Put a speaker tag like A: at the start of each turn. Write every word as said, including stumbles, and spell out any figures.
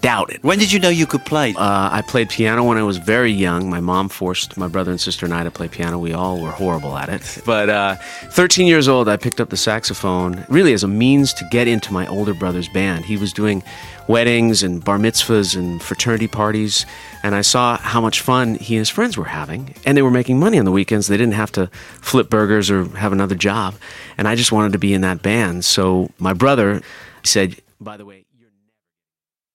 A: doubt it.
B: When did you know you could play?
A: Uh, I played piano when I was very young. My mom forced my brother and sister and I to play piano. We all were horrible at it. But uh, thirteen years old, I picked up the saxophone, really as a means to get into my older brother's band. He was doing weddings and bar mitzvahs and fraternity parties, and I saw how much fun he and his friends were having, and they were making money on the weekends. They didn't have to flip burgers or have another job, and I just wanted to be in that band. So my brother said, by the way,